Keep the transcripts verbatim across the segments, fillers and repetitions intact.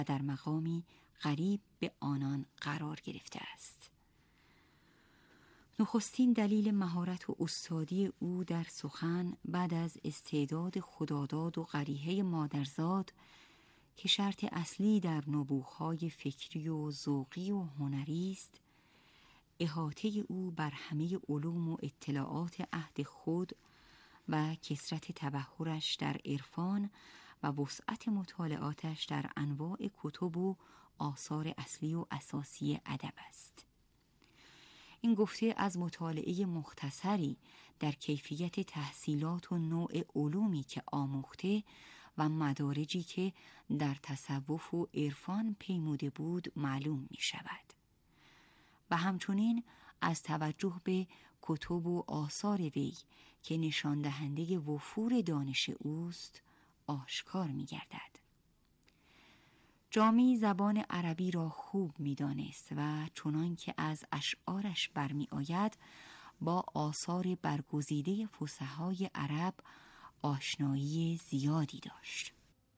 و در مقامی قریب به آنان قرار گرفته است. نخستین دلیل مهارت و استادی او در سخن بعد از استعداد خداداد و قریحه مادرزاد که شرط اصلی در نبوغ‌های فکری و ذوقی و هنری است، احاطه او بر همه علوم و اطلاعات عهد خود و کثرت تبحرش در عرفان و وسعت مطالعاتش در انواع کتب و آثار اصلی و اساسی ادب است. این گفته از مطالعه مختصری در کیفیت تحصیلات و نوع علومی که آموخته و مدارجی که در تصوف و عرفان پیموده بود معلوم می شود. و همچنین از توجه به کتب و آثار وی که نشان دهنده وفور دانش اوست آشکار می گردد. جامی زبان عربی را خوب می دانست و چنان که از اشعارش برمی آید با آثار برگزیده فصحای عرب آشنایی زیادی داشت.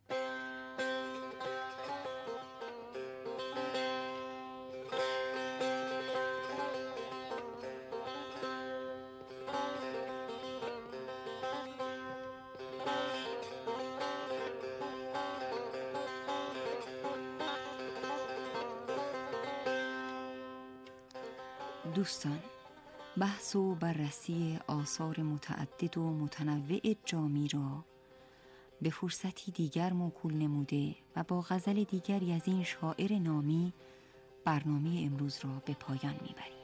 دوستان، بحث و بررسی آثار متعدد و متنوع جامی را به فرصتی دیگر موکول نموده و با غزل دیگری از این شاعر نامی برنامه امروز را به پایان میبریم.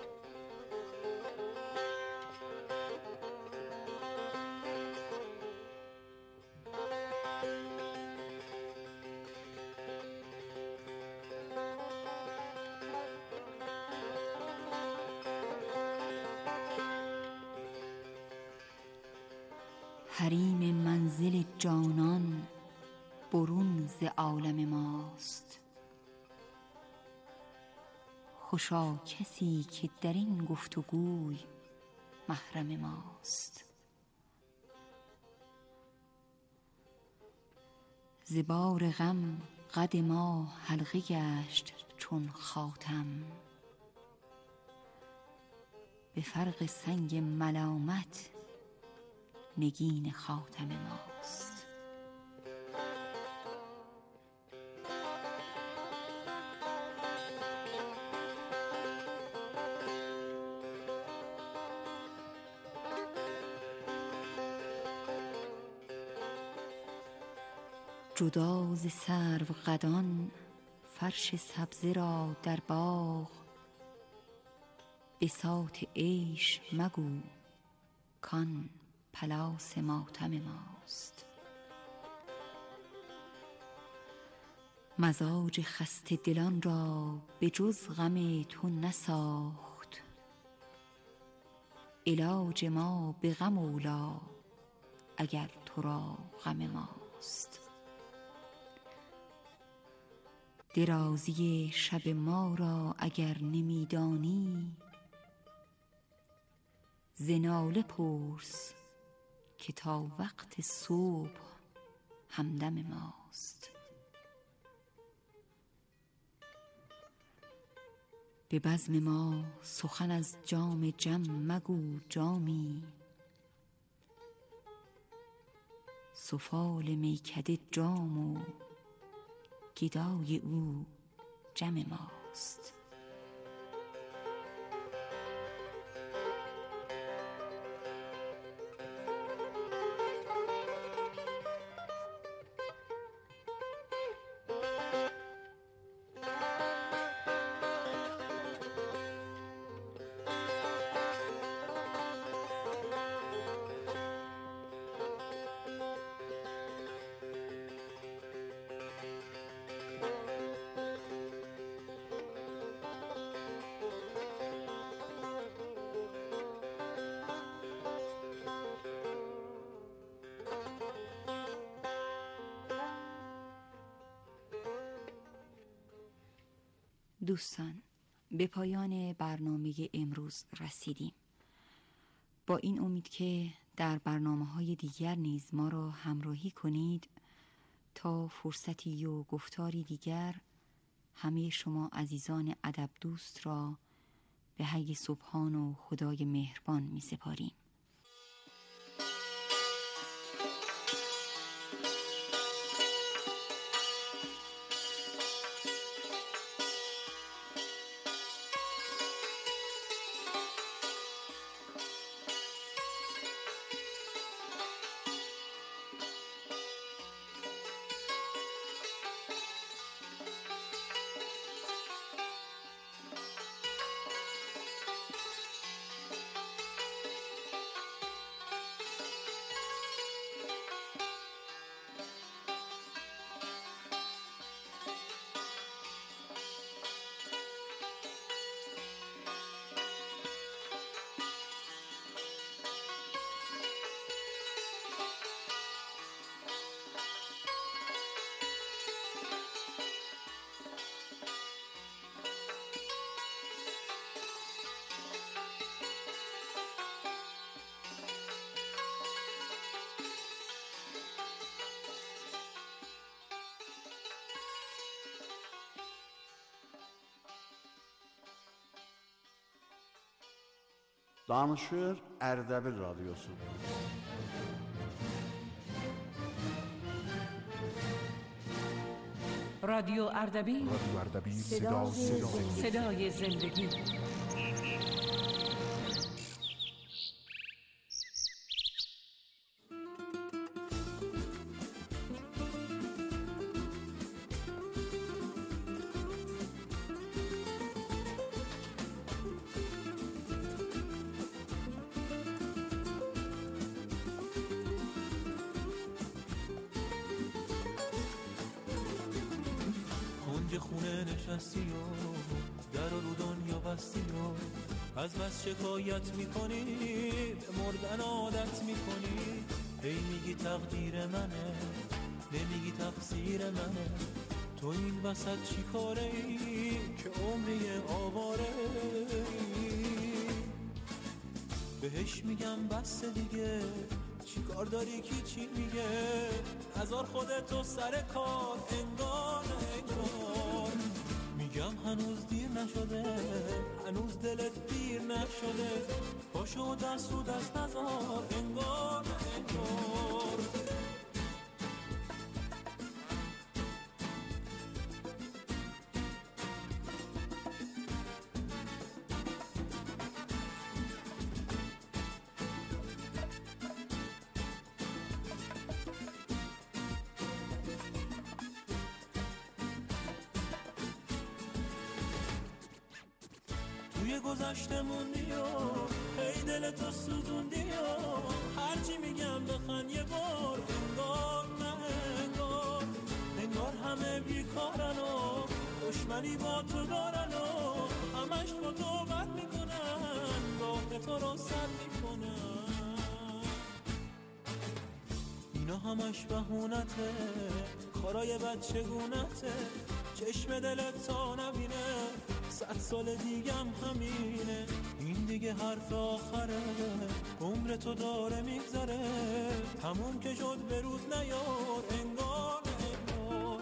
حریم منزل جانان برون ز عالم ماست، خوشا کسی که در این گفتگوی محرم ماست. ز بار غم قد ما حلقه گشت چون خاتم، به فرق سنگ ملامت نگین خاتم ماست. جدا ز سروقدان فرش سبزه را در باغ، بساط عیش مگو کان پلاس ماتم ماست. مزاج خسته دلان را به جز غم تو نساخت، علاج ما به غم اولی اگر تو را غم ماست. درازی شب ما را اگر نمیدانی، ز ناله پرس که تا وقت صبح همدم ماست. به بزم ما سخن از جام جم مگو جامی، سفال میکده جام و گدای او جم ماست. دوستان، به پایان برنامه امروز رسیدیم. با این امید که در برنامه‌های دیگر نیز ما را همراهی کنید تا فرصتی و گفتاری دیگر همه شما عزیزان ادب دوست را به حی سبحان و خدای مهربان می سپاریم. Danışır Ərdəbil Radyosu. رادیو اردبیل، رادیو اردبیل، صدای, صدای, صدای زندگی. کنج خونه نشستی و در رو دنیا بستی و از بس شکایت میکنی به مردن عادت میکنی. هی میگی تقدیر منه، نمیگی تقصیر منه. تو این وسط چی کاره ای که عمری آواره ای؟ بهش میگم بس دیگه، چی کار داری کی چی میگه؟ نذار خودتو سر کار، انگار انگار. میگم هنوز دیر نشده، هنوز دلت دیر نشده. پاشو دست رو دست نذار، انگار انگار. توی گذشته موندی و هی دلتو سوزوندی و هرچی میگم بخن یه بار، انگار نه انگار. انگار همه بیکارن و دشمنی با تو دارن و همش با تو بد میکنن، راه تو رو سد میکنن. اینا همش بهونته، کارای بچگونته. چشم دلت تا نبینه صد سال دیگم همینه. این دیگه حرف آخره، عمر تو داره میگذره. تموم که شد به روز نیار، انگار انگار.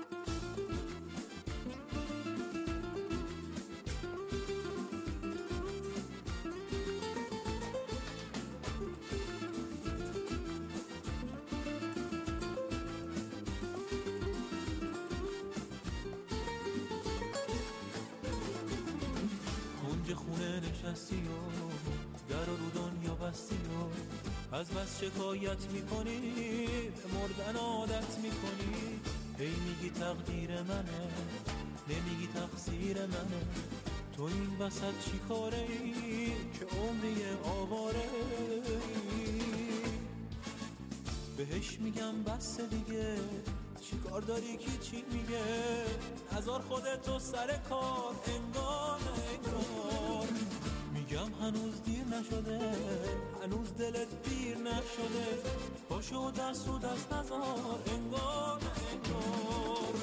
کنج خونه نشستی و در رو دنیا بستی و از بس شکایت میکنی به مردن عادت میکنی. هی میگی تقدیر منه، نمیگی تقصیر منه. تو این وسط چی کاره ای که عمری آواره ای؟ بهش میگم بس دیگه، چی کار داری کی چی میگه؟ نذار خودتو سر کار، انگار انگار. میگم هنوز دیر نشده، هنوز دلت دیر نشده. پاشو دست رو دست نذار، انگار انگار.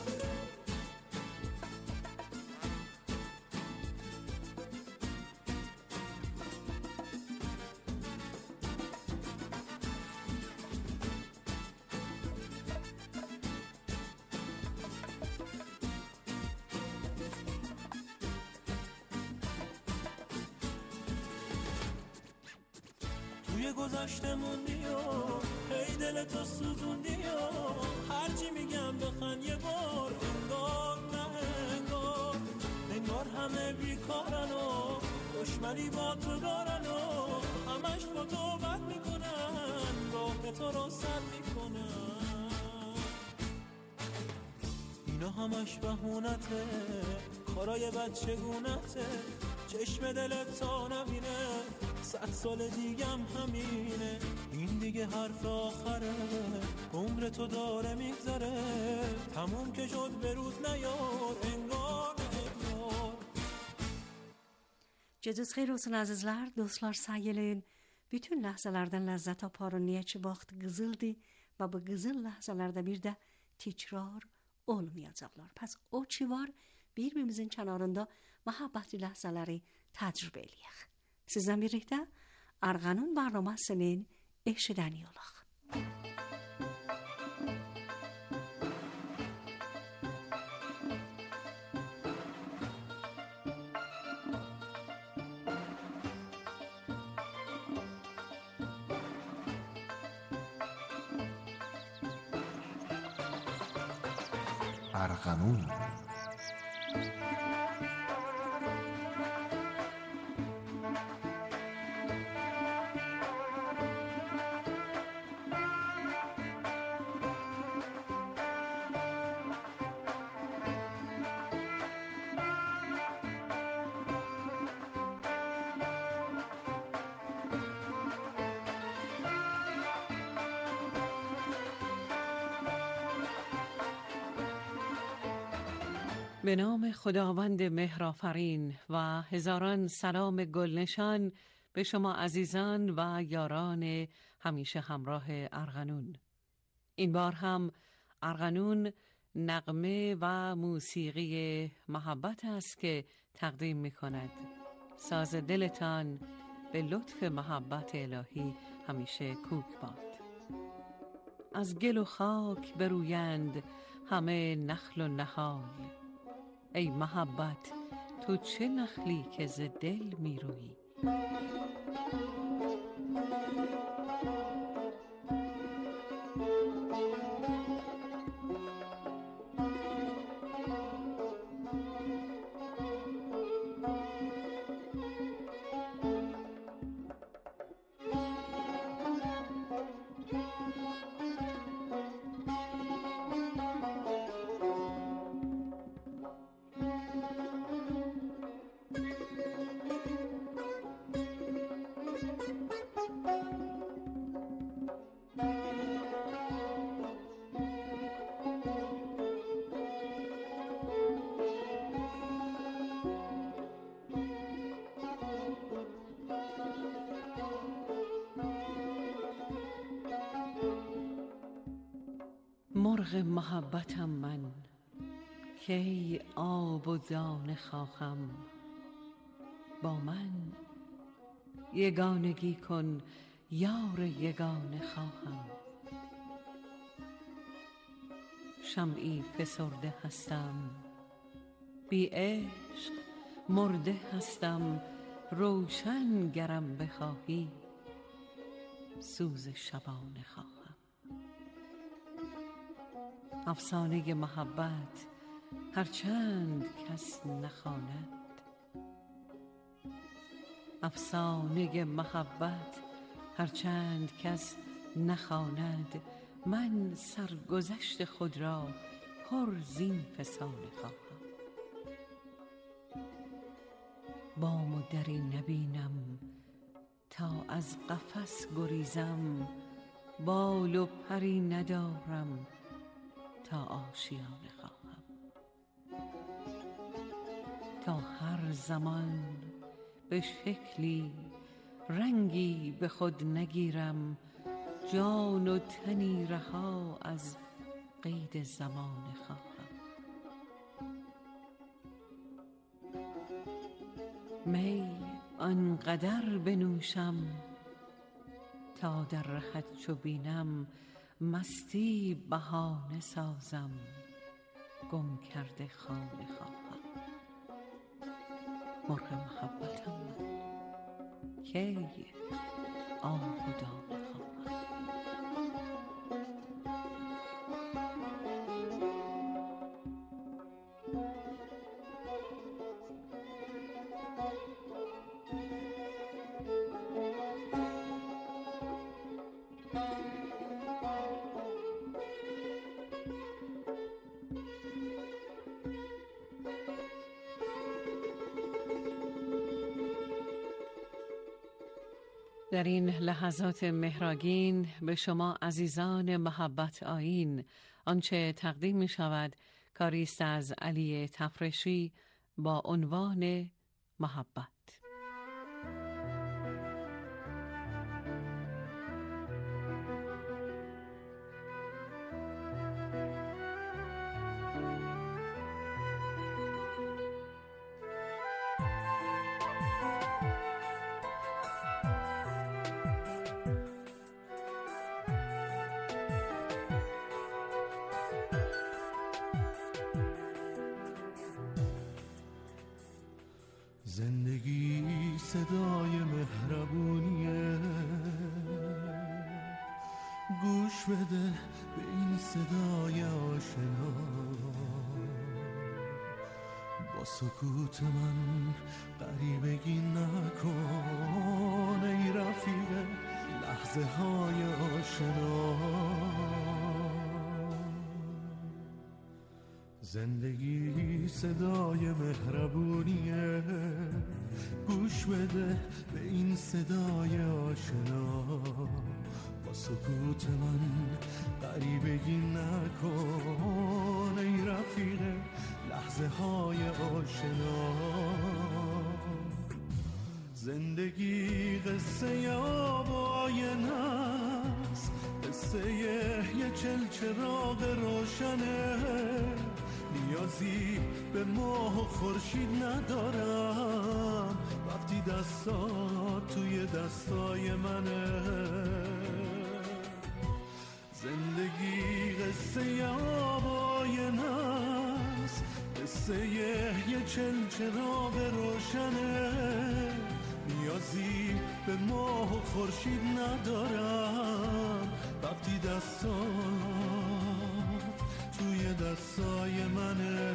که گذشته موندی و هی دل تو سوزوندی و هرچی میگم بخند یه بار، انگار نه انگار انگار همه بیکارن و دشمنی با تو دارن و همش با تو بد میکنن، راه تو رو سد میکنن. اینا همش بهونته، کارای بچگونته، چشم دلت تا نبینه صد سال دیگم همینه. این دیگه حرف آخره، عمر تو داره میگذره، تموم که شد به روز نیار انگار انگار. Cediz xeyir olsun azizler, dostlar, sayılın. Bütün lahzalardan lezzet aparın, niyeçi vaxt qızıldı ve bu qızıl lahzalarda bir de tekrar olmayacaklar. Pes o çi var, birbirimizin kenarında muhabbetli lahzaları tecrübe eləyək. Sizden birlikte Arğanun barnamasının eşidəni olaq. ارغنون. به نام خداوند مهرآفرین و هزاران سلام گلنشان به شما عزیزان و یاران همیشه همراه ارغنون. این بار هم ارغنون نغمه و موسیقی محبت است که تقدیم می کند. ساز دلتان به لطف محبت الهی همیشه کوک باد. از گل و خاک برویند همه نخل و نهال، ای محبت تو چه نخلی که ز دل می رویی؟ مرغ محبتم من کی آب و دانه خواهم، با من یگانگی کن یار یگانه خواهم. شمعی فسرده هستم بی عشق مرده هستم، روشن گرم بخواهی سوز شبانه خواهم. افسانه محبت هرچند کس نخواند، افسانه محبت هرچند کس نخواند، من سرگذشت خود را پر زین فسانه خواهم. بام و دری نبینم تا از قفس گریزم، بال و پری ندارم تا آشیانه خواهم. تا هر زمان به شکلی رنگی به خود نگیرم، جان و تنی رها از قید زمانه خواهم. می آنقدر بنوشم تا در رهت چو بینم، مستی بهانه سازم گم کرده خانه خواهم. مرغ محبتم من کی آب و دانه در این لحظات مهراگین به شما عزیزان محبت آیین آنچه تقدیم می شود کاری است از علی تفرشی با عنوان محبت. زندگی صدای مهربونیه، گوش بده به این صدای آشنا. با سکوت من غریبگی نکن ای رفیق لحظه های آشنا. زندگی صدای مهربونیه، گوش بده به این صدای آشنا. با سکوت من غریبگی نکن ای رفیق لحظه های آشنا. زندگی قصه آب و آینه است، قصه یه چلچراغ روشنه. نیازی به ماه و خورشید ندارم وقتی دستات توی دستای منه. زندگی قصه آب و آینه است، قصه یه چلچراغ روشنه. نیازی به ماه و خورشید ندارم وقتی دستات توی دستای منه.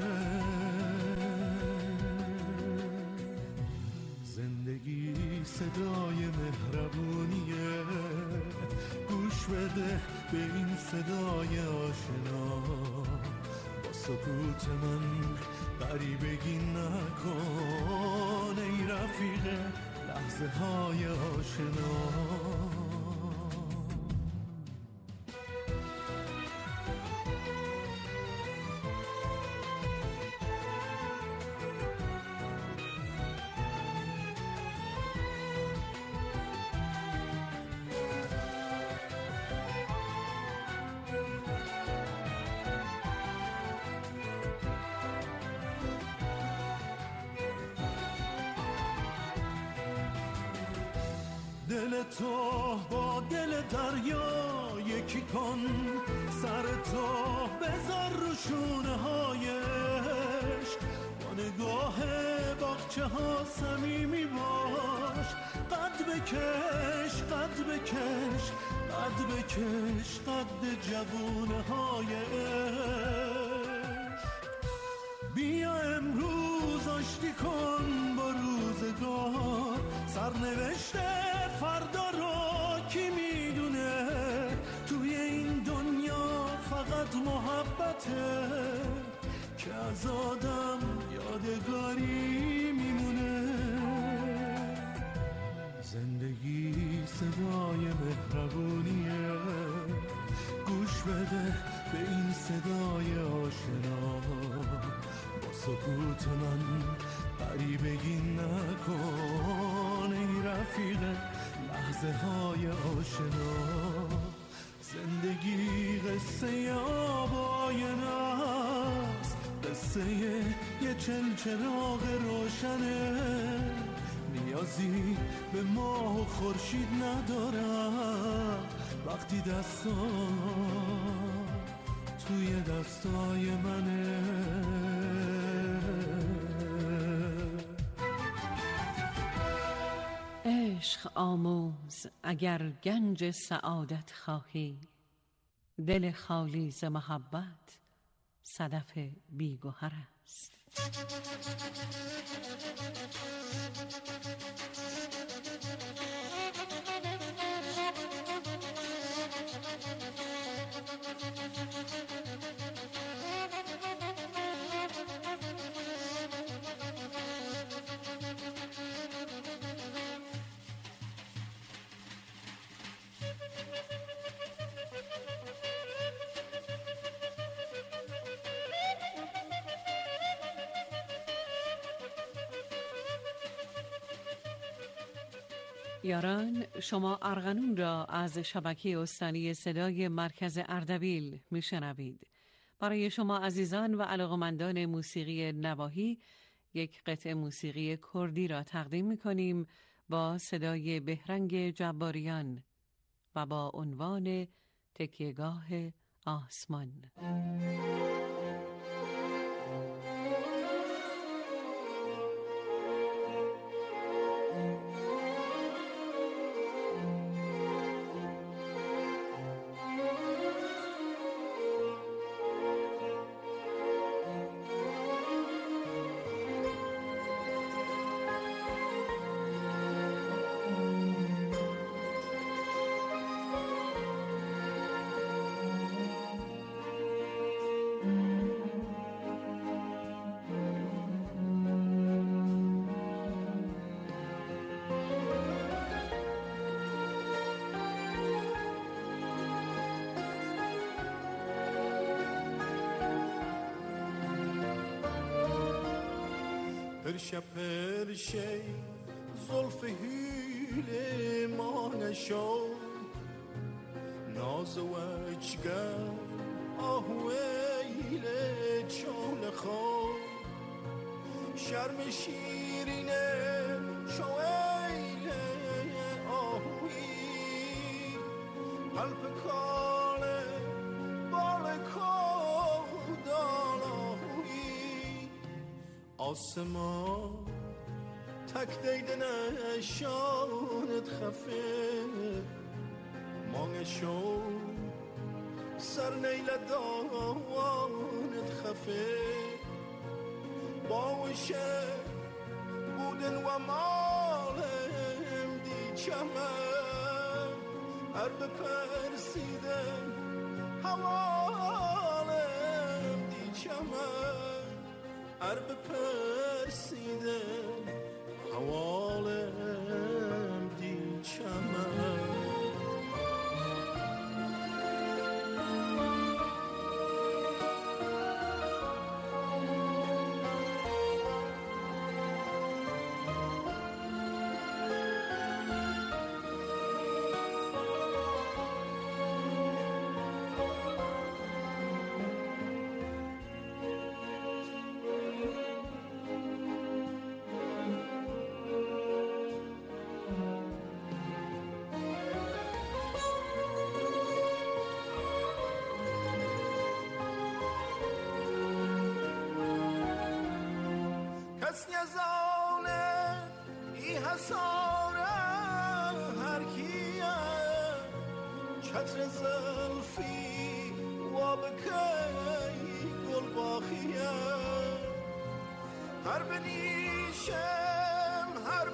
زندگی صدای مهربونیه، گوش بده به این صدای آشنا. با سکوت من غریبگی نکن ای رفیق لحظه های آشنا. دل تو با دل دریا یکی کن، سر تو بذار رو شونه هایش. با نگاه باغچه ها صمیمی باش، قد بکش قد بکش قد بکش قد جوونه هایش. بیا امروز آشتی کن با روزگار، سرنوشته فردا رو کی میدونه. توی این دنیا فقط محبته که از آدم یادگاری میمونه. زندگی صدای مهربونیه، گوش بده به این صدای آشنا. با سکوت من غریبگی نکن ای رفیق لحظه های آشنا. زندگی قصه آب و آینه است، قصه یه چلچراغ روشنه. نیازی به ماه و خورشید ندارم وقتی دستا توی دستای منه. عشق آموز اگر گنج سعادت خواهی، دل خالی ز محبت صدف بی‌گهر است. یاران، شما ارغنون را از شبکه استانی صدای مرکز اردبیل میشنوید. برای شما عزیزان و علاقمندان موسیقی نواحی یک قطعه موسیقی کردی را تقدیم می‌کنیم با صدای بهرنگ جباریان و با عنوان تکیهگاه آسمان. پرشه پرشه زلف هیل ما نشو ناز و اجگر آهویل چون خو شرم شیرینه شویل آهوی قلب کاله بال کودال آهوی آسمان تک دیده نشانت خفه مانشو سر نیل دانت خفه باوشه بودن و مالم دیچمه هر بپرسیدن حوالم دیچمه هر بپرسیدن حوالم دیچمه یزانه ای حساره هر کیه چتر زلفی و بکی گل باخیه هر بنیشم هر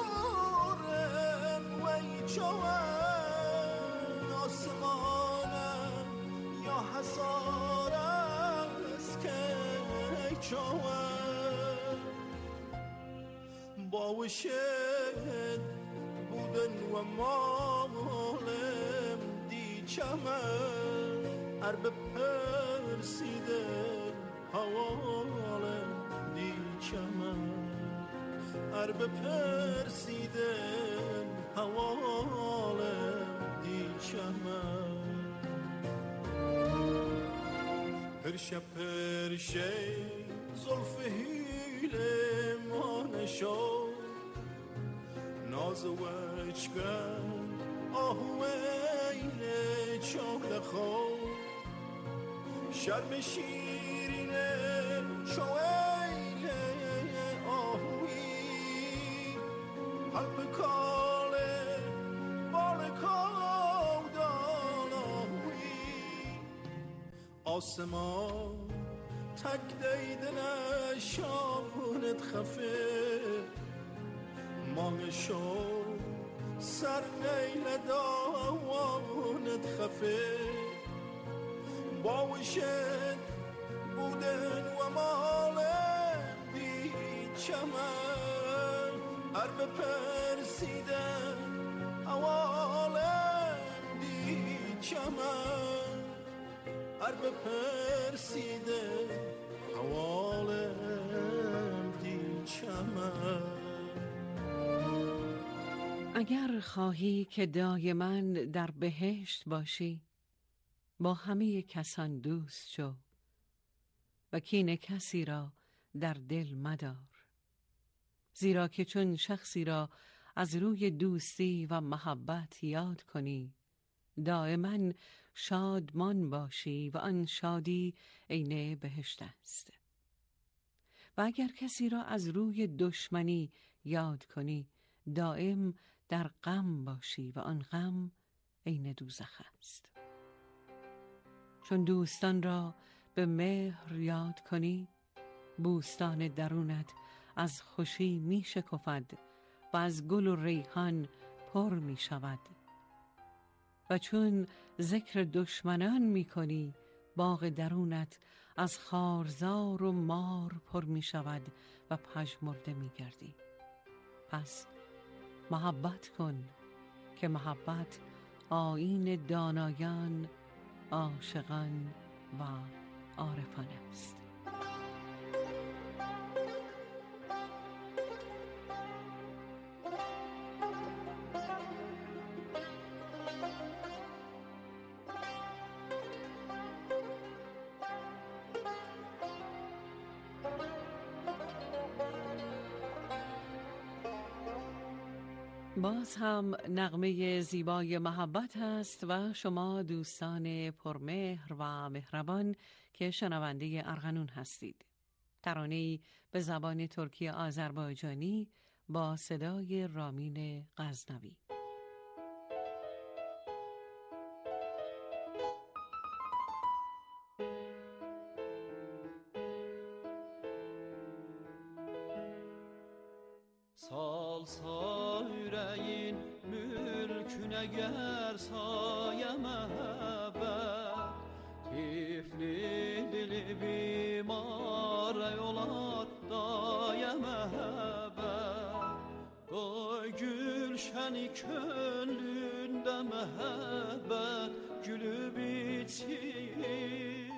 بنورم و ای چوان آسمانم یا حسارم اسکی چوان باوشت بودن و مالم دیچمه هر بپرسیدن حوالم دیچمه هر بپرسیدن حوالم دیچمه پرشه پرشه زلف هیل ما نشو ناز و اجگر آهویل چاک خو شرم شیرینه شویل آهوی قلب کاله بال کودال آهوی آسمان تک دیده نشانت خفه مانشو سر نیل داوانت خفه باوشت بودن و مال دیچمه هر بپرسیدن حوالم دیچمه هر بپرسیدن حوالم دیچمه. اگر خواهی که دایما در بهشت باشی، با همه کسان دوست شو و کین کسی را در دل مدار، زیرا که چون شخصی را از روی دوستی و محبت یاد کنی، دائما شادمان باشی و آن شادی عین بهشت است. و اگر کسی را از روی دشمنی یاد کنی، دائم در غم باشی و آن غم عین دوزخ است. چون دوستان را به مهر یاد کنی، بوستان درونت از خوشی می شکفد و از گل و ریحان پر می شود. و چون ذکر دشمنان می کنی، باغ درونت از خارزار و مار پر می شود و پژمرده می گردی. پس محبت کن که محبت آیین دانایان، عاشقان و عارفان است. باز هم نغمه زیبای محبت هست و شما دوستان پرمهر و مهربان که شنونده ارغنون هستید. ترانه‌ای به زبان ترکی آذربایجانی با صدای رامین غزنوی. Sal sal yüreğin mülküne ger saye mehabbet, tifli dili bimare yolar daye mehabbet. Koy gülşeni könlünde mehabbet gülü bitsin.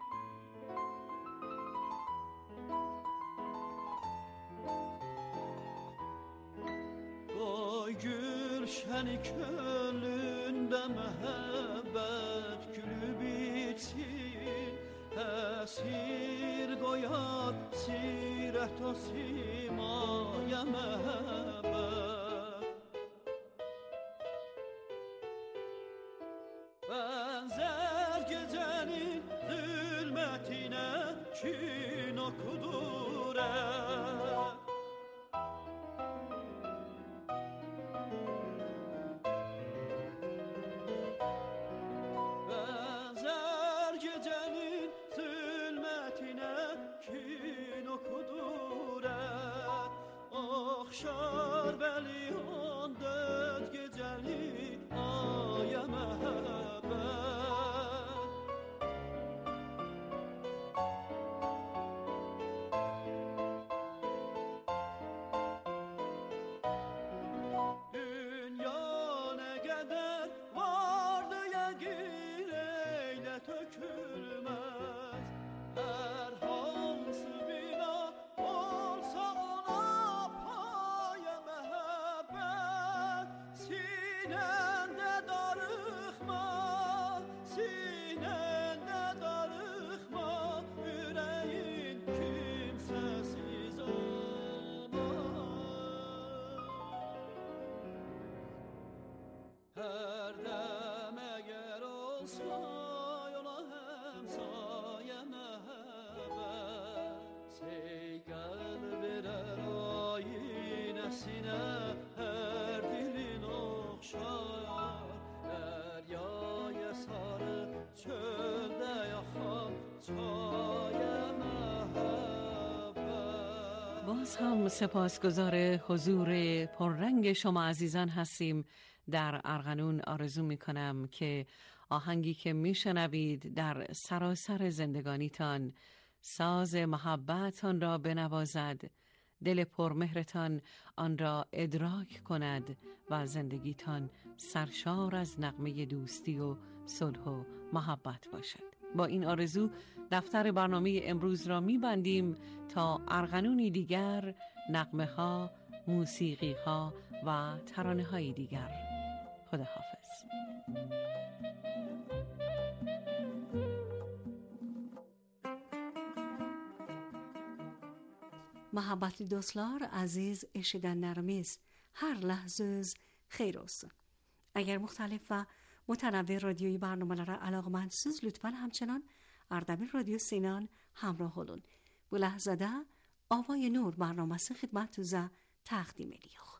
Gülşeni könlünde mehabbet gülü bitsin. Esir koyar siret o simaya mehabbet. Benzer gecenin zulmetine kin okudur et. Akşar beli on dört geceli aya mehabbet. Dünya ne kadar vardı yegin eyle tökülmez. Her hansı bina olsa ona paye mehabbet. Sinende darıkma, sinende darıkma, yüreğin kimsesiz olmaz. Her dem eğer olsa yola hemsaye mehabbet. Seygal verer ayinesine her dilin okşar. Deryaya sarı çölde yakan çaye mehabbet. باز هم سپاسگزار حضور پررنگ شما عزیزان هستیم در ارغنون. آرزو می کنم که آهنگی که می شنوید در سراسر زندگانیتان ساز محبتتان را بنوازد، دل پرمهرتان آن را ادراک کند و زندگیتان سرشار از نغمه دوستی و صلح و محبت باشد. با این آرزو دفتر برنامه امروز را می‌بندیم تا ارغنونی دیگر، نغمه ها، موسیقی ها و ترانه های دیگر. خداحافظ. محبت dostlar aziz eşidenlerimiz, her lahzeniz خیر olsun. اگر مختلف و متنوع رادیویی برنامه‌lara علاقه‌مندسiniz lütfen همچنان اردبیل رادیو سینان همراه olun. Bu lahzada Avay Nur برنامه‌si xidmatuza taqdim ediyor.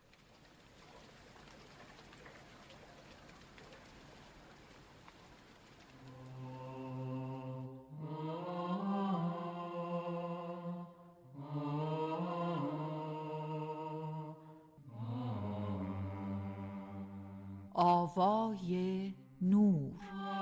آوای نور.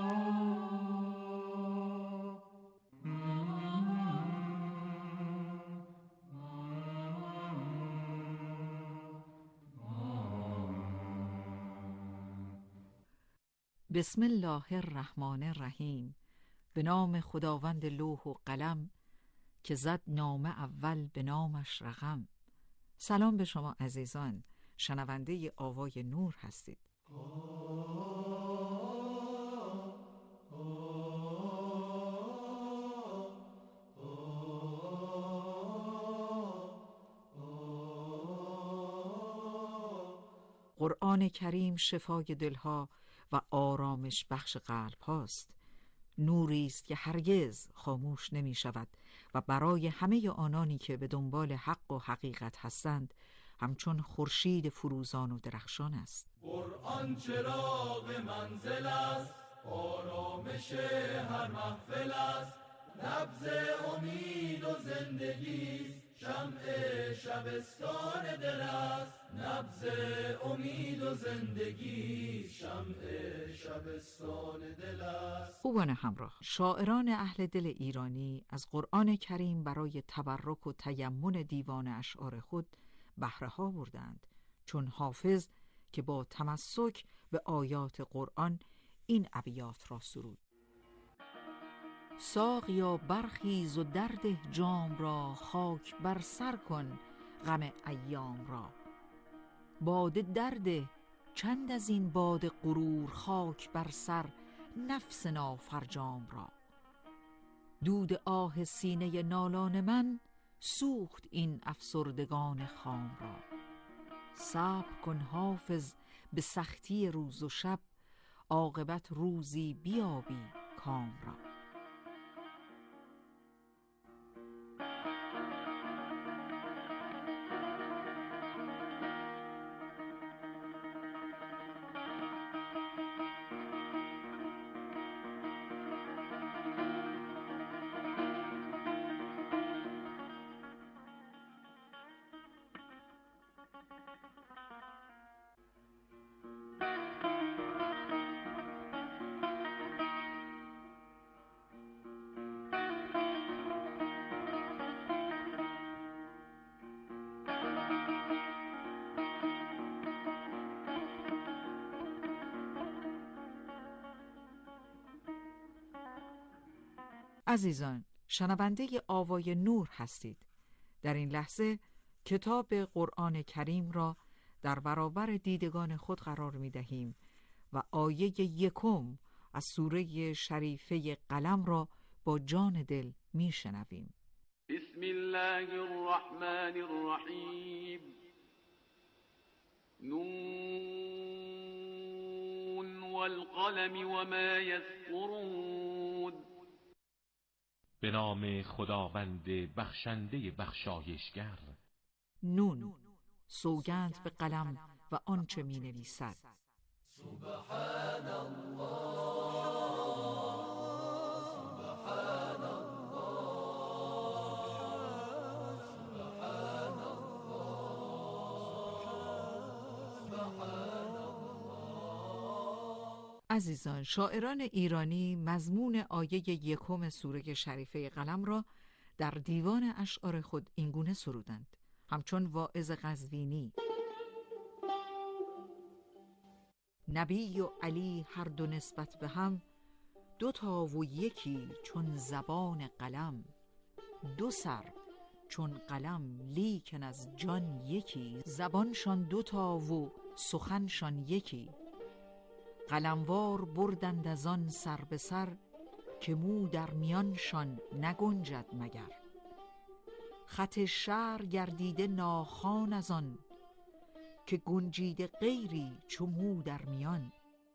بسم الله الرحمن الرحیم. به نام خداوند لوح و قلم که زد نامه اول به نامش رقم. سلام به شما عزیزان، شنونده آوای نور هستید. قرآن کریم شفای دلها و آرامش بخش قلب هاست. نوری است که هرگز خاموش نمی شود و برای همه آنانی که به دنبال حق و حقیقت هستند همچون خورشید فروزان و درخشان است. قرآن چراغ منزل است، آرامش هر محفل است، نبض امید و زندگی، شمع شبستان دل است، نبض امید و زندگی، شمع شبستان دل است. خوبان همراه، شاعران اهل دل ایرانی از قرآن کریم برای تبرک و تیمن دیوان اشعار خود بهره ها بردند، چون حافظ که با تمسک به آیات قرآن این ابیات را سرود: ساقیا برخیز و درده جام را، خاک بر سر کن غم ایام را. باده درده چند از این باد غرور، خاک بر سر نفس نافرجام را. دود آه سینه نالان من، سوخت این افسردگان خام را. صبر کن حافظ به سختی روز و شب، عاقبت روزی بیابی کام را. عزیزان، شنونده آوای نور هستید. در این لحظه کتاب قرآن کریم را در برابر دیدگان خود قرار می دهیم و آیه یکم از سوره شریفه قلم را با جان دل می شنویم. بسم الله الرحمن الرحیم. نون والقلم وما یسطرون. به نام خداوند بخشنده بخشایشگر. نون، سوگند به قلم و آنچه می نویسد. سبحان الله، سبحان الله، سبحان الله، سبحان الله. عزیزان، شاعران ایرانی مضمون آیه یکم سوره شریفه قلم را در دیوان اشعار خود اینگونه سرودند، همچون واعظ قزوینی: نبی و علی هر دو نسبت به هم، دو تا و یکی چون زبان قلم. دو سر چون قلم لیکن از جان یکی، زبانشان دوتا و سخنشان یکی. قلموار بردند از آن سر به سر، که مو در میانشان نگنجد مگر. خط شعر گردیده ناخوان از آن، که گنجیده غیری چو مو در میان.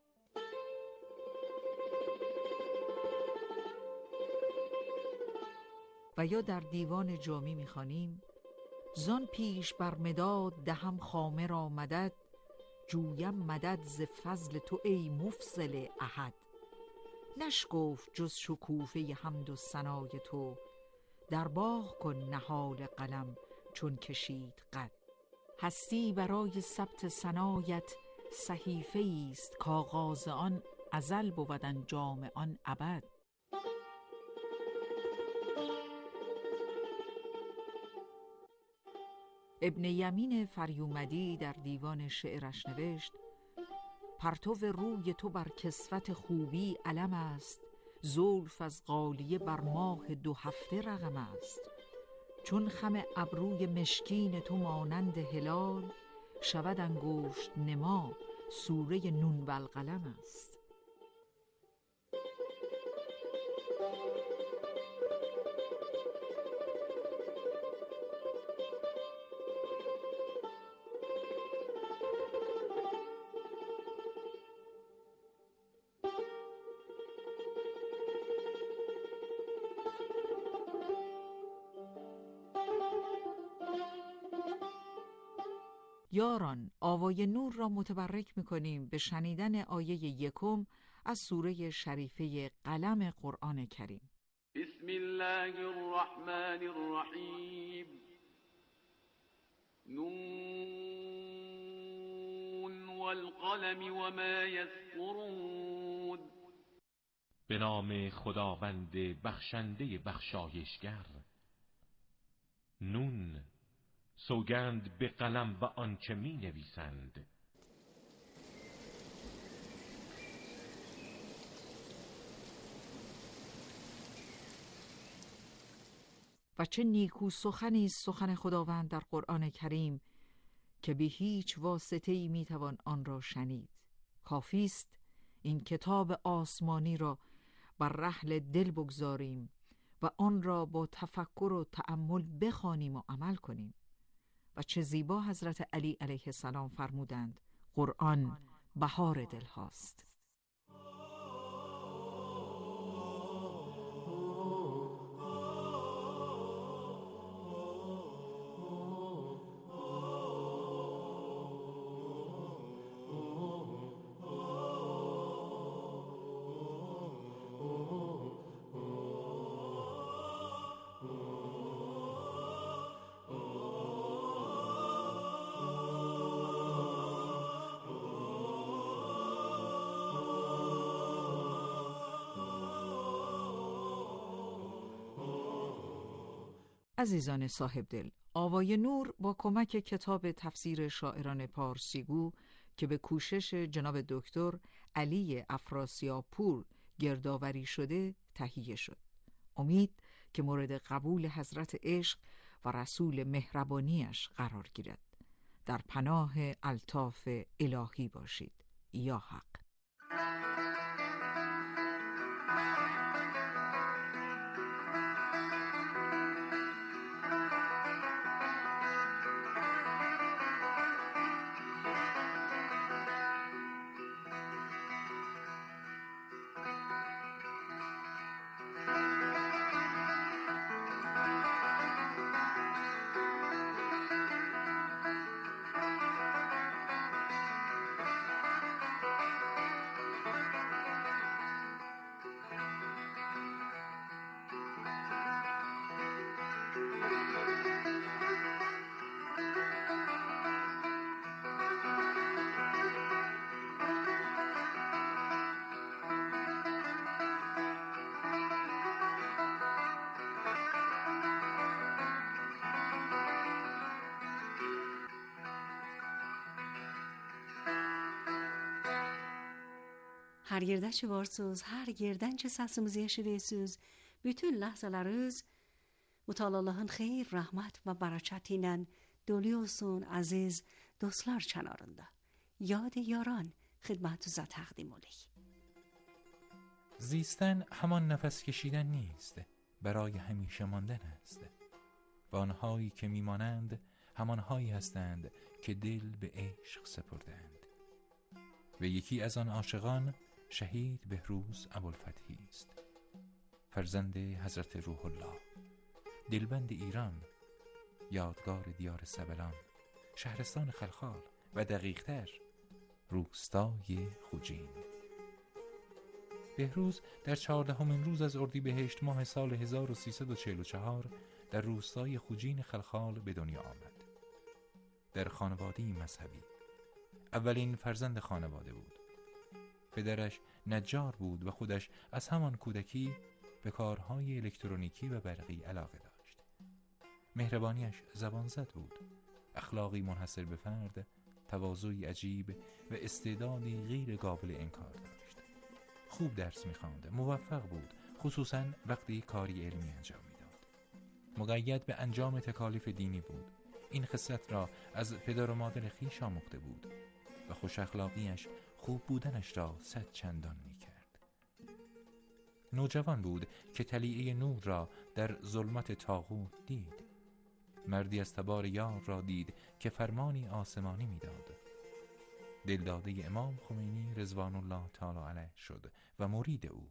و یا در دیوان جامی می‌خوانیم: زان پیش بر مداد دهم خامه را مدد، جویم مدد ز فضل تو ای مفضل احد. نشگفت جز شکوفه حمد و ثنای تو، در باغ کن نهال قلم چون کشید قد. هستی برای ثبت ثنایت صحیفه ایست، کآغاز آن ازل بود انجام آن ابد. ابن یمین فریومدی در دیوان شعرش نوشت: پرتو روی تو بر کسوت خوبی علم است، زلف از غالیه بر ماه دو هفته رقم است. چون خم ابروی مشکین تو مانند هلال، شود انگشت نما سوره نون والقلم است. یاران، آوای نور را متبرک می‌کنیم به شنیدن آیه یکم از سوره شریفه قلم قرآن کریم. بسم الله الرحمن الرحیم. نون والقلم وما یسطرون. به نام خداوند بخشنده بخشایشگر. نون، سوگند به قلم و آنچه می نویسند. و چه نیکو سخنی است سخن خداوند در قرآن کریم، که به هیچ واسطه‌ای می توان آن را شنید. کافی است این کتاب آسمانی را بر رحل دل بگذاریم و آن را با تفکر و تأمل بخوانیم و عمل کنیم. و چه زیبا حضرت علی علیه السلام فرمودند: قرآن بهار دل هاست. عزیزان صاحب دل، آوای نور با کمک کتاب تفسیر شاعران پارسیگو که به کوشش جناب دکتر علی افراسیاب‌پور گردآوری شده تهیه شد. امید که مورد قبول حضرت عشق و رسول مهربانیش قرار گیرد. در پناه الطاف الهی باشید. یا حق. Her yerdeçi varsınız, her yerden çi sesimizi eşiriyorsunuz. Bütün lahzalarınız Mutalaların xeyir, rahmat ve bereketiyle doluyorsun aziz dostlar çanarında. Yad yaran خدمتتون تقدیم olayım. زیستن همان نفس کشیدن نیست، برای همیشه ماندن است. و آنهایی که میمانند همانهایی هستند که دل به عشق سپردند. و یکی از آن عاشقان شهید بهروز ابوالفتحی است، فرزند حضرت روح الله، دلبند ایران، یادگار دیار سبلان، شهرستان خلخال و دقیق‌تر روستای خوجین. بهروز در چهاردهمین روز از اردیبهشت ماه سال هزار و سیصد و چهل و چهار در روستای خوجین خلخال به دنیا آمد. در خانواده‌ای مذهبی، اولین فرزند خانواده بود. پدرش نجار بود و خودش از همان کودکی به کارهای الکترونیکی و برقی علاقه داشت. مهربانیش زبان زد بود، اخلاقی منحصر به فرد، تواضعی عجیب و استعدادی غیر قابل انکار داشت. خوب درس می‌خواند، موفق بود، خصوصاً وقتی کاری علمی انجام می‌داد. مقید به انجام تکالیف دینی بود. این خصلت را از پدر و مادر خویش آموخته بود و خوش اخلاقیش خوب بودنش را صد چندان می‌کرد. نوجوان بود که طلیعه نور را در ظلمت طاغوت دید. مردی از تبار یار را دید که فرمانی آسمانی میداد. دلداده امام خمینی رضوان الله تعالی علیه شد و مرید او.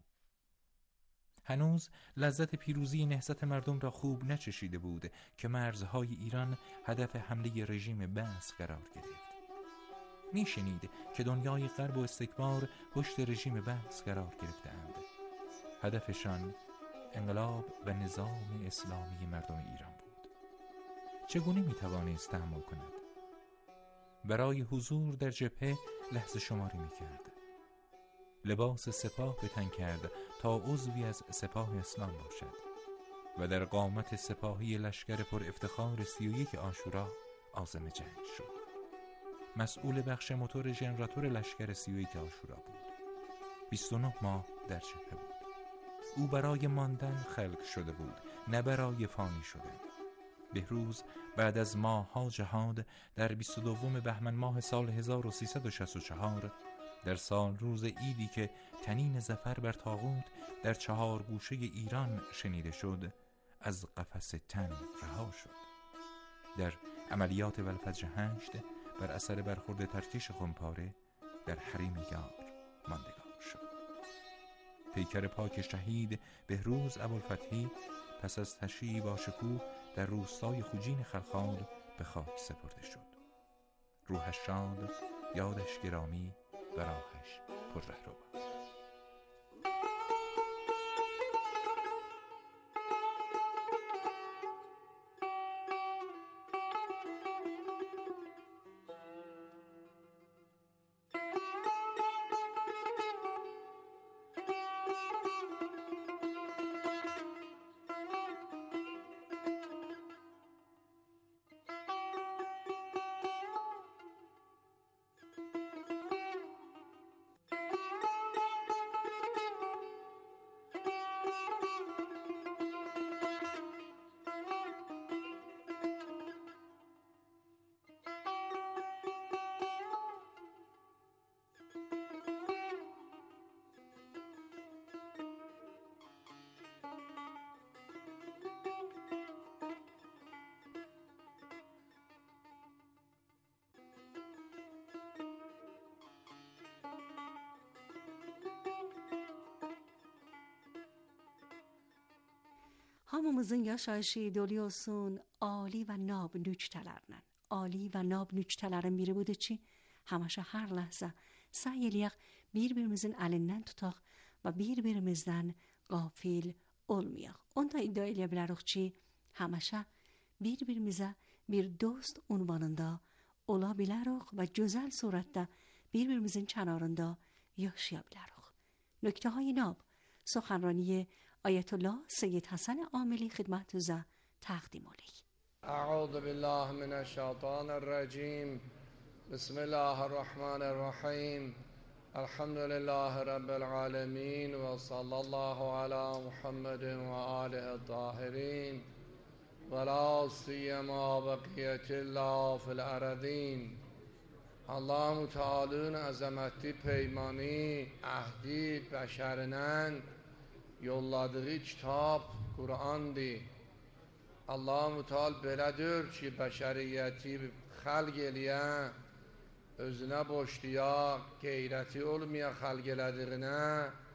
هنوز لذت پیروزی نهضت مردم را خوب نچشیده بود که مرزهای ایران هدف حمله رژیم بعث قرار گرفت. میشنید که دنیای غرب و استکبار پشت رژیم بعث قرار گرفتند. هدفشان انقلاب و نظام اسلامی مردم ایران بود. چگونه میتوانست تحمل کند؟ برای حضور در جبهه لحظه شماری میکرد. لباس سپاه به تن کرد تا عضوی از سپاه اسلام باشد و در قامت سپاهی لشکر پر افتخار سی و یک عاشورا عازم جنگ شد. مسئول بخش موتور ژنراتور لشکر سی و یک عاشورا بود. بیست و نه ماه در جبهه بود. او برای ماندن خلق شده بود، نه برای فانی شدن. بهروز بعد از ماه‌ها جهاد در بیست و دوم بهمن ماه سال هزار و سیصد و شصت و چهار، در سال روز عیدی که طنین ظفر بر طاغوت در چهار گوشه ایران شنیده شد، از قفس تن رها شد. در عملیات ولفجر هشت بر اثر برخورد ترکش خمپاره در حریم یار ماندگار شد. پیکر پاک شهید بهروز ابوالفتحی پس از تشییع با شکوه در روستای خوجین خلخال به خاک سپرده شد. روحش شاد، یادش گرامی و راهش پر رهرو باد. Hamımızın yaşayışı doluyorsun Ali ve nab nüktelerle. Ali ve nab nüktelerin biri budur ki hamaşa her lahza سعی eləyək bir-birimizin əlindən tutaq və bir-birimizdən qafil olmayaq. Onda iddia eləyə bilərik ki, hamaşa bir-birimizə bir dost unvanında ola bilərik və gözəl surətdə bir-birimizin kənarında yaşaya bilərik. نکته‌های ناب سخنرانی آیت الله سید حسن عاملی خدمتتون تقدیم الیک. اعوذ بالله من الشیطان الرجیم. بسم الله الرحمن الرحیم. الحمد لله رب العالمین و صلی الله علی محمد و آله الطاهرین. ولا سیما بقیت الله فی الارضین. Allah Teala'nın azameti peymani, ahdi beşerinin yolladığı kitap Kur'an'dır. Allah Teala belədir ki, bəşəriyyəti xalq eləyə, özünə boşluya, qeyrəti olmaya xalq elədiyinə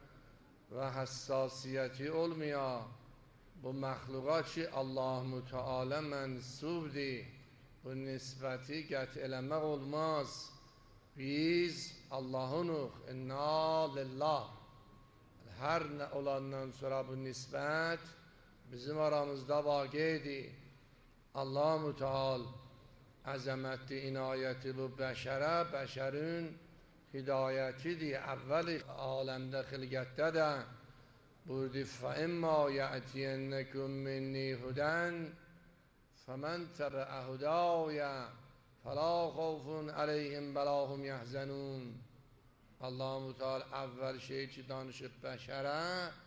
və həssasiyyəti olmaya bu məxluqa ki, Allah Teala mənsubdir. Bu nisbəti qət eləmək olmaz. Biz Allah'ınıq. İnna lillah. Hər nə olandan sonra bu nisbət bizim aramızda vaqidir. Allah-u Teala əzəmətli inayəti bu bəşərə, bəşərin hidayətidir. Əvvəli aləmdə, xilqətdə də buyurdu: فَإِمَّا يَأْتِيَنَّكُمْ مِنِّي هُدًى فَمَنْ تَبِعَ هُدَايَ فَلَا خَوْفٌ عَلَيْهِمْ وَلَا هُمْ يَحْزَنُونَ. Allah-u Teala əvvəl şey ki, danışıb bəşərə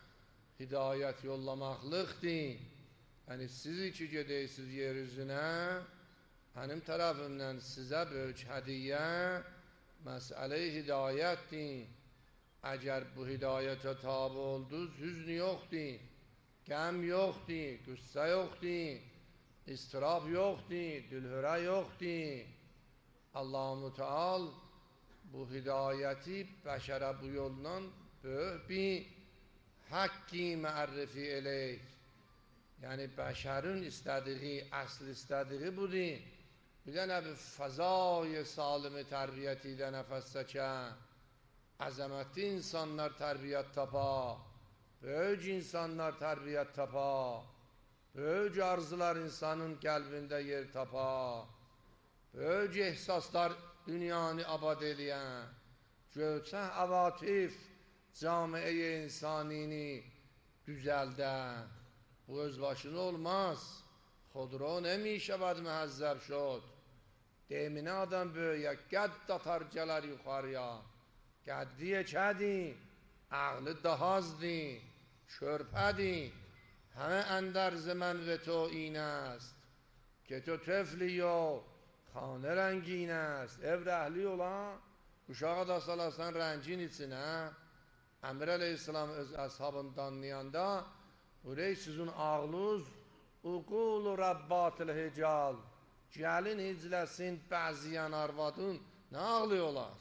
hidayət yollamaqlıqdır. Yəni, siz ki gedəysiniz yer üzünə, mənim tərəfimdən sizə böyük hədiyyə məsələ-i hidayətdir. Əgər bu hidayətə tabi oldunuz, hüzn yoxdur, qəm yoxdur, qüssə yoxdur, istirab yoxdur, dülhürə yoxdur. Allah-u Teala bu hidayəti bəşərə bu yoldan böyük bir haqqi məərrifi eləyik. Yəni, bəşərin istədiği, əsl istədiği budur. Bir dənə bir fəzai salimi tərbiyyəti də nəfəs çəkə, əzəmətli insanlar tərbiyyət tapa, böyük insanlar tərbiyyət tapa, böyük arzular insanın qəlbində yer tapa, böyük ehsaslar dünyanı abad eləyən, gövçə əvatif camiye insanini düzeldə. Bu öz başına olmaz. خودرو نمیشود مهذب شد. دیمینه آدم böyük قد atar gələr yuxarıya. Qəddiyə çədi, ağlı dahazdi, körpədi. Həmə əndərz mən və to این است که تو tefli و خانه رنگین است. ev rəhli olan uşağa da salasan rəngin içinə. Əmir əleyhisselam öz əshabını danlayanda burayı sizin ağlınız uqulu rabbatil hical, gəlin hicləsin bəziyan arvadın nə ağlıyorlar?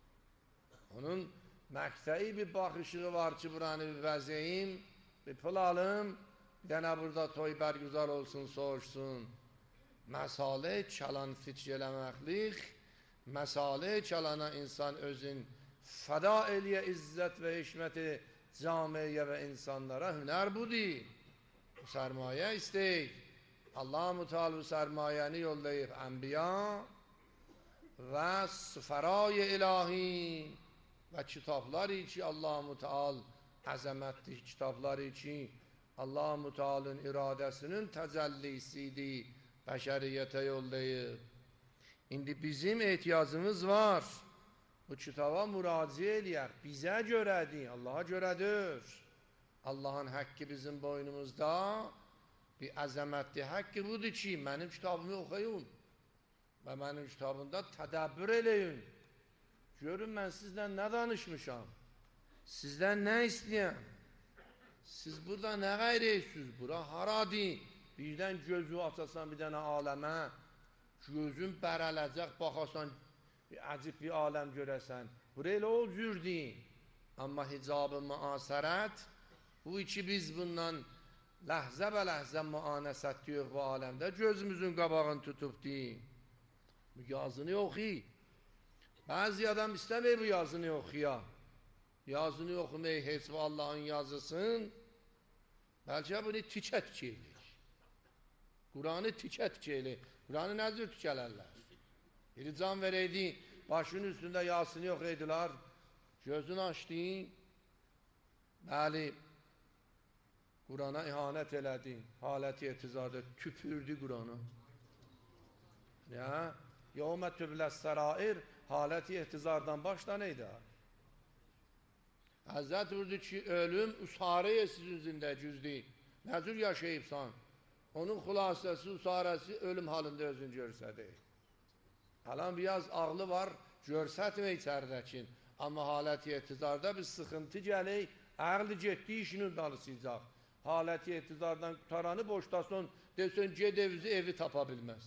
Onun məqtəyi bir baxışığı var ki, buranı bir vəzəyim, bir pul alım, bir dənə burada toy bərgüzar olsun, soğuşsun. Məsalə çalan fitr eləməklik, məsalə çalana insan özün fəda eləyə izzət və hikməti camiyə və insanlara hünər budur. Bu sərmayə istəyik. Allah-u Teala bu sərmayəni yollayıb ənbiya və süfəray ilahi və kitabları ki, Allah-u Teala əzəmətli kitabları ki, Allah-u Teala'nın iradəsinin təcəllisidir, bəşəriyyətə yollayıb. İndi bizim ehtiyacımız var. Bu kitaba müraciə eləyək. Bizə görədir, Allaha görədir. Allah'ın haqqı bizim boynumuzda. Bir əzəmətli haqqı budur ki, mənim kitabımı oxuyun və mənim kitabımda tədəbbür eləyin. Görün, mən sizlə nə danışmışam, sizdən nə istəyəm, siz burada nə qayreysiniz, bura haradır? Birdən gözü açasan bir dənə aləmə, gözün bərələcək, baxasan, bir əcib bir aləm görəsən. Bura elə o cürdür. Amma hicab-ı müasərət, bu iki biz bundan ləhzə bə ləhzə müanəsət diyor bu aləmdə, gözümüzün qabağını tutubdur. Bu yazını oxuy. Bəzi adam istəmir bu yazını oxuya. Yazını oxumayı heç və Allah'ın yazısın, bəlkə bunu tikə tikəylik. Kur'an'ı tikə tikəylik. Kur'an'ı nəzir tikələrlər? Biri can vereydi, başının üstündə yasını oxuydular, gözünü açdı, bəli, Kur'an'a ihanət elədi, haləti etizarda tüpürdü Kur'an'a. Ya, yevmə tübləs sərair, haləti etizardan başla neydi? Həzzət vurdu ki, ölüm usareye sizin zində cüzdü. Nə cür yaşayıbsan? Onun xülasəsi, sarəsi ölüm halında özünü görsədir. Alan biraz ağlı var, görsətmək içəridəkin. Amma haləti etizarda bir sıxıntı gəlik, ağlı getdiyi işinin dalısıyacaq. Haləti etizardan qutaranı boşlasın, desin ged evizi evi tapa bilməz.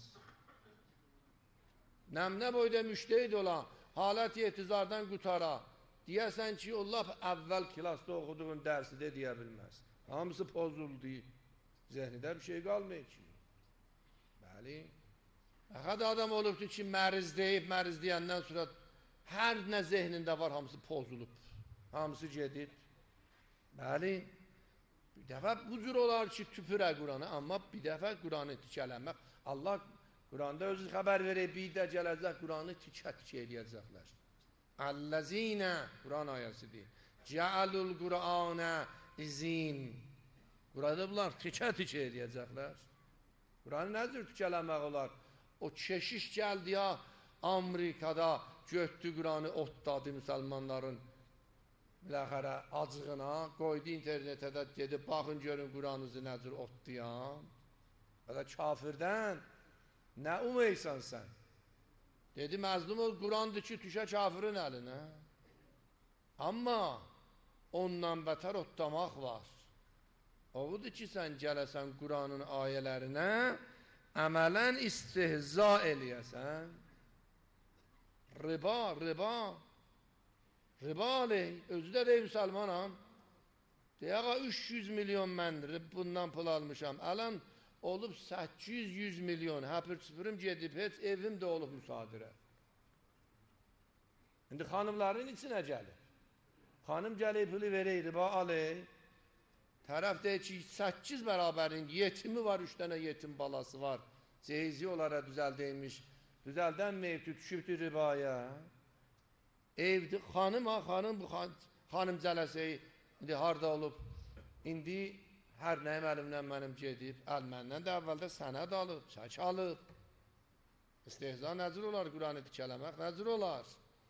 Nəmnə boyda müştehid olan haləti etizardan qutara, deyəsən ki, Allah əvvəl kilasda oxuduğun dərsi də deyə bilməz. Hamısı pozuldu. Zehnində bir şey qalmıyor ki. Bəli. Hədə adam olubdur ki, məriz deyib, məriz deyəndən sonra hər nə zehnində var, hamısı pozulub. Hamısı gedib. Bəli. Bir dəfə bu cür olar ki, tüpürə Qur'anı, amma bir dəfə Qur'anı tikələnmək. Allah Qur'anda özü xəbər verib, bir də gələcək Qur'anı tikə-tikə eləyəcəklər. Əl-ləzinə, Qur'an ayəsidir. Cəalul Qur'anə izin. Burada bunlar tikə-tikə eləyəcəklər. Qur'anı nə cür tikələmək olar? O keşiş gəldi ya, Amerikada götdü Qur'anı otladı müsəlmanların biləxərə acığına, qoydu internetə də dedi, baxın görün Qur'anınızı nə cür otlayan. Və də kafirdən nə umeysən sən? Dedi, məzlum ol, Qur'andır ki, tüşə kafirin əlinə. Amma ondan bətər otlamaq var. Oğudur ki, sən gələsən Qur'anın ayələrinə, əmələn istihza eləyəsən. Riba, riba. Riba aley, özü də deyim Salmanam. Deyağa üç yüz milyon mən bundan pul almışam. Alan olub səkkiz yüz milyon. Həpir çıpırım gedib, heç evim də olub müsadirə. İndi xanımların içinə gəlir. Xanım gəlib pulu verək, riba aley. Tərəf deyir ki, səkkiz bərabərin yetimi var, üç dənə yetim balası var. Ceyzi onlara düzəldəymiş. Düzəldən mevcut düşübdür ribaya. Evdə xanım ha, xanım bu xan, xanım cələsəyi indi harda olub? İndi hər nəyim əlimdən mənim gedib, əl məndən də əvvəldə sənəd alıb, çək alıb. İstehza nəcür olar, Qur'anı tikələmək nəcür olar?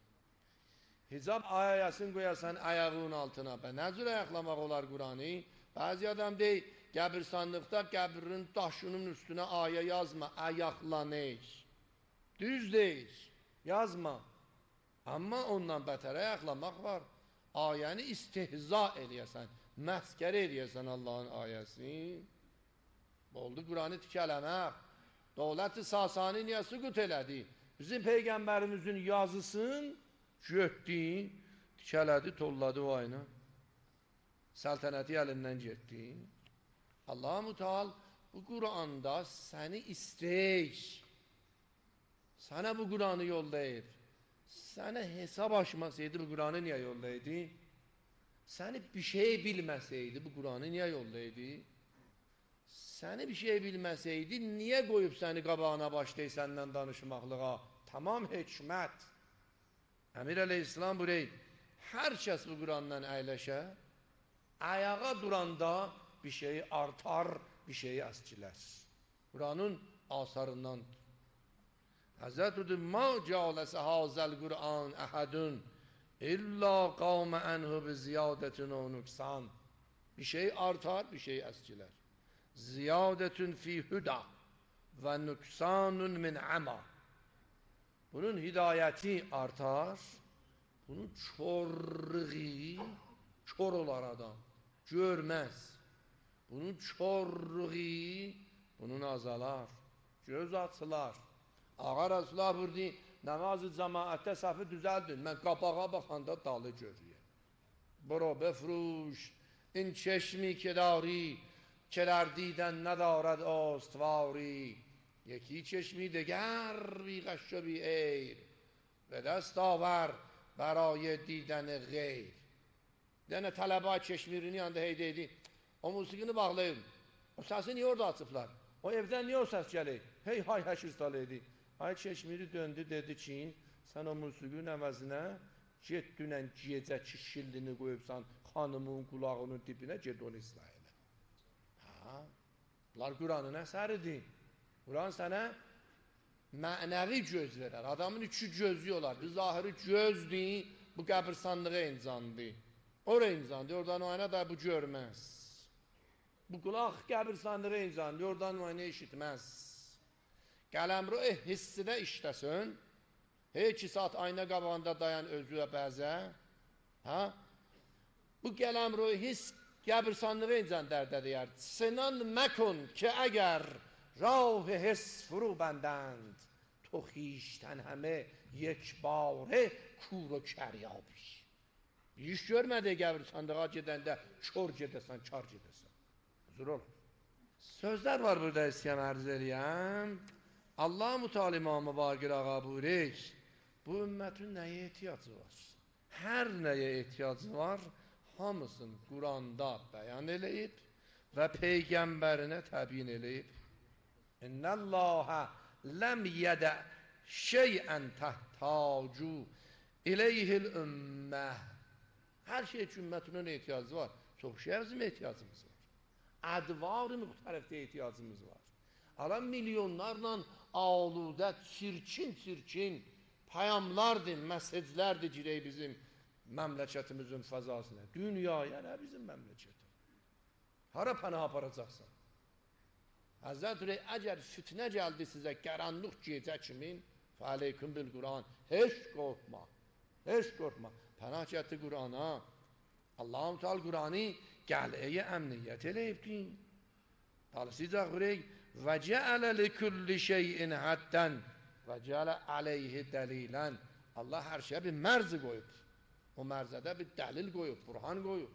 Hicab ayasını qoyasan ayağının altına, bə nəcür ayaqlamaq olar Qur'anı? Bəzi adam deyir, qəbirstanlıqda qəbrin daşının üstünə ayə yazma, ayaqlanır. Düz deyir, yazma. Amma ondan bətər ayaqlamaq var. Ayəni istihza eləyəsən, məskər eləyəsən Allahın ayəsini. Oldu Qur'anı tikələmək. Dövlət-i Sasani niyə süqut elədi? Bizim Peyğəmbərimizin yazısın, götdü, tikələdi, tolladı o ayına. Səltənəti əlindən getdi. Allah-u Müteal bu Qur'anda səni istəyir. Sənə bu Qur'anı yollayıb. Sənə hesab açmasaydı bu Qur'anı niyə yollaydı? Səni bir şey bilməsəydi bu Qur'anı niyə yollaydı? Səni bir şey bilməsəydi niyə qoyub səni qabağına başlayıb səndən danışmaqlığa? Tamam hikmət. Əmir əleyhissalam burayı, hər kəs bu Qur'andan əyləşə, ayağa duranda bir şeyi artar, bir şeyi əskilər. Qur'anın asarındandır. Həzrət udur, ma cələsə hazəl Qur'an əhədün illa qavmə ənhü bi ziyadətin o nüksan. Bir şey artar, bir şey əskilər. Ziyadətün fi hüda və nüksanun min əma. Bunun hidayəti artar, bunun çorluğu, kör olar adam, görməz. Bunun çorluğu, bunun azalar, göz açılar. Ağa Rasulullah buyurdu, namazı cemaatdə safı düzəldin, mən qabağa baxanda dalı görüyəm. Bro befruş, in çeşmi kedari, kelər didən nədarəd ostvari. Yeki çeşmi دگر بی غش و بی عیب به دست آور برای دیدن غیر. Yəni tələbə çeşmirini yanında hey deydi, o musiqini bağlayın, o səsi niyə orada açıblar? O evdən niyə o səs gəlir? Hey hay həşir salıydı. Ay çeşmiri döndü dedi ki, sən o musiqinin əvəzinə get dünən gecə kişillini qoyubsan xanımın qulağının dibinə get onu islah elə. Ha, bunlar Qur'anın əsəridir. Qur'an sənə mənəvi göz verər. Adamın iki gözü olar. Bir zahiri gözdür, bu qəbirstanlığa incandır. Oraya incandır, oradan o ayna da bu görməz. Bu qulaq qəbirstanlığı insan yordan müayinə eşitməz. Qələmro hissidə işləsin. Heç iki saat ayna qabağında dayan özüyə bəzə. Ha? Bu qələmro hiss qəbirstanlığı insan dərdə deyər. Sinan məkun ki əgər rاه حس فرو بندند تو خویشتن همه یک باره کور و کریابی. Hiç görmədi qəbirstanlığa gedəndə kör gedəsən, kar gedəsən. Huzur ol. Sözlər var burada istəyəm ərz eləyəm. Allah-u Teala İmam-ı Baqir Ağa buyurur, bu ümmətin nəyə ehtiyacı var? Hər nəyə ehtiyacı var, hamısını Quranda bəyan eləyib və Peyğəmbərinə təbyin eləyib. İnnəllâhə ləm yedə şeyən təhtacu ileyhil ümmə. Her şey için ümmetinin ihtiyacı var. Çok şey bizim ihtiyacımız var. Advar-ı muhtarifte ihtiyacımız var. Alan milyonlarla aludə, çirkin çirkin payamlardır, mesajlardır girey bizim memleketimizin fazasına. Dünyaya ne bizim memleketim? Hara pənah aparacaqsan? Hazreti Rey, əgər fitnə gəldi sizə qaranlıq gecə kimin, fəaleyküm bil Quran, heç qorxma, heç qorxma. Pənah gətirdi Qurana. Allah-u Teala Qurani qələyə əmniyyət eləyibdir. Dalısıcaq bürək və cəalə likulli şeyin həddən və cəalə aleyhi dəlilən. Allah hər şeyə bir mərzi qoyub. O mərzədə bir dəlil qoyub, burhan qoyub.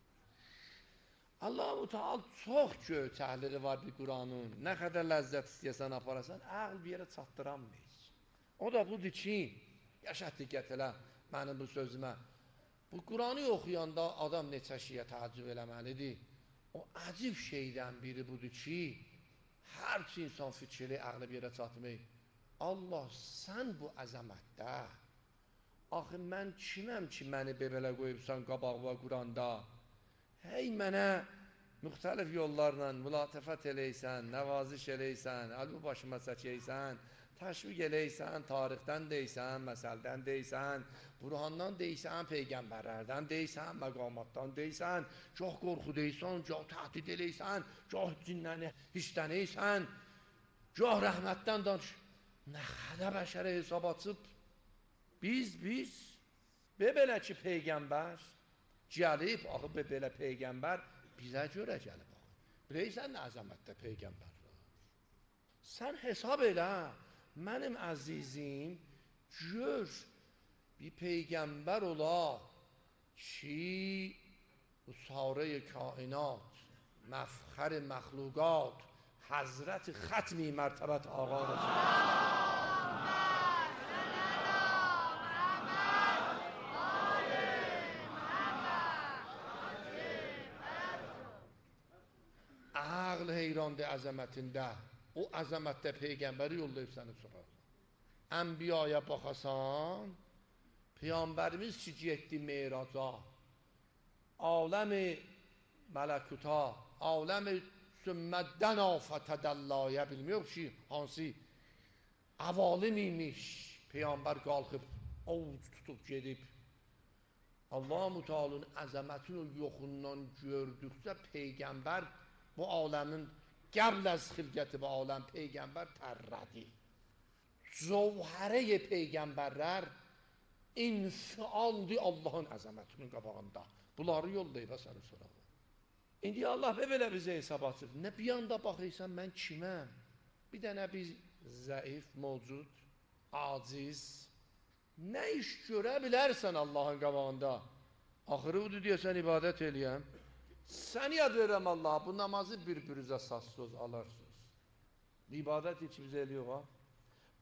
Allah-u Teala çox göy təhlili var bir Quranın. Nə qədər ləzzət istəyəsən aparasan, ağıl bir yerə çatdıramayız. O da budur ki, yaşat diqqət elə mənim bu sözümə. Bu Quranı oxuyanda adam neçə şeyə təəccüb eləməlidir. O acib şeydən biri budur ki, hər ki insan fikri, ağlı bir yerə çatmayır. Allah, sən bu əzəmətdə, axı mən kiməm ki, məni belə qoyubsan qabağıma Quranda? Hey mənə müxtəlif yollarla mülatəfət eləysən, nəvaziş eləysən, əlbi başıma çəkəysən, təşviq eləysən, tarixdən deysən, məsəldən deysən, burhandan deysən, peyğəmbərlərdən deysən, məqamatdan deysən, çox qorxu deysən, çox təhdid eləysən, çox cinnəni hissənəysən, çox rəhmətdən danış. Nə qədər bəşərə hesab açıb, biz, biz, belə ki peyğəmbər gəlib, axı belə peyğəmbər bizə görə gəlib. Biləysən nə əzəmətdə peyğəmbər var. Sən hesab elə, mənim əzizim, gör bir peyğəmbər ola ki, bu sarı kainat, məfxər məxluqat, Həzrət xətmi mərtəbət Ağa Rəsul. Ağıl heyrandı əzəmətində. O əzəmətdə peyğəmbəri yollayıb səni sorar. Ənbiyaya baxasan, peyğəmbərimiz ki getdi meyraca, aləmi mələkuta, aləmi sümməddən afətədəlləyə bilmiyor ki, hansı əvalim imiş, peyğəmbər qalxıb, ovuc tutub gedib. Allah-u Teala'nın əzəmətini yoxundan gördükcə peyğəmbər bu aləmin qəbl əz xilqəti bu aləm peyğəmbər tərrədi. Cəvhərə-i peyğəmbərlər infialdi Allahın əzəmətinin qabağında. Bunları yollayıb səni sorağı. İndi Allah belə bizə hesab açır. Nə bir anda baxırsan, mən kiməm? Bir dənə bir zəif, mövcud, aciz. Nə iş görə bilərsən Allahın qabağında? Axırı budur deyəsən, ibadət eləyəm. Sən yad verirəm Allah, bu namazı bir-birinizə saz söz alarsınız. İbadət heç bizə eləyiyor ha?